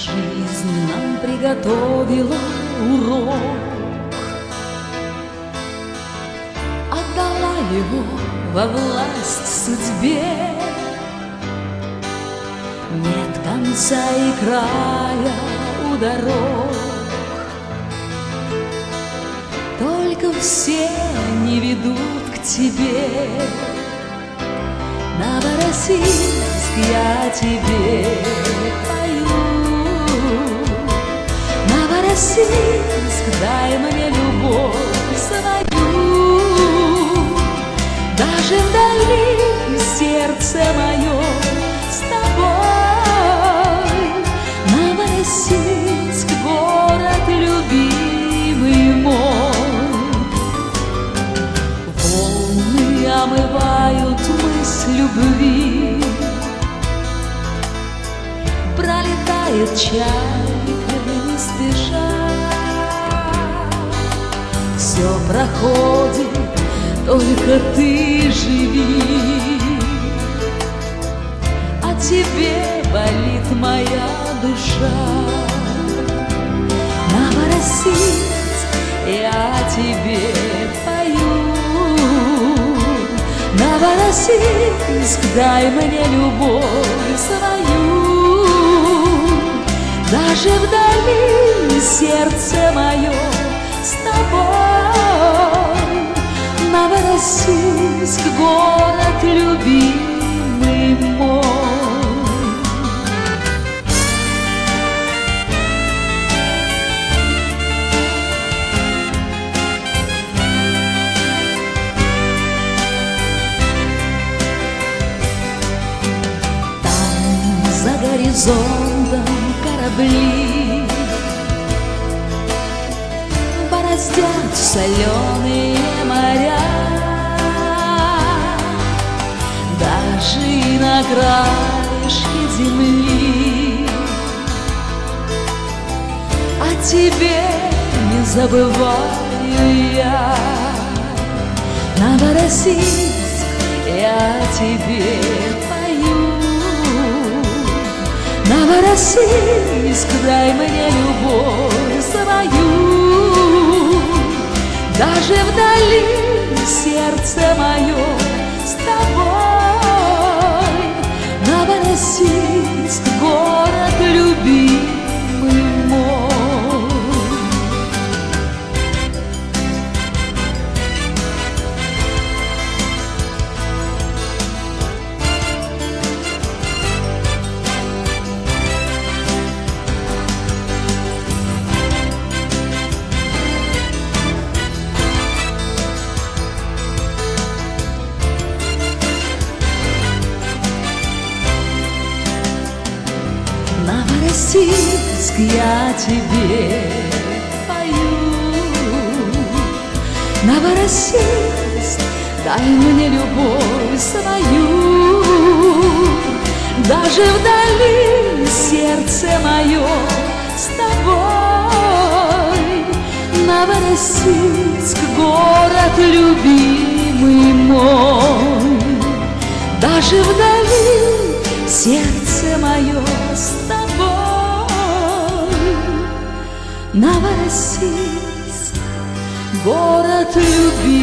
Жизнь нам приготовила урок, отдала его во власть судьбе. Нет конца и края у дорог, только все не ведут к тебе. Новороссийск, я тебе пою. Новороссийск, дай мне любовь свою. Даже вдали сердце мое с тобой. Новороссийск, город любимый мой. Волны омывают мысль любви, пролетает чайка не спеша. Все проходит, только ты живи, а тебе болит моя душа. Новороссийск, я тебе пою. Новороссийск, дай мне любовь свою. Даже вдали сердце мое с тобой. Новороссийск, город любимый мой. За горизонтом корабли бороздят соленые моря. Даже и на краешке земли о тебе не забываю я. Новороссийск, я тебе пою. Новороссийск, дай мне любовь свою. Даже вдали сердце мое с тобой. Новороссийск, город любимый мой. Новороссийск, я тебе пою. Новороссийск, дай мне любовь свою. Даже вдали сердце мое с тобой. Новороссийск, город любимый мой. Даже вдали сердце мое с тобой. Новороссийск, город любимый.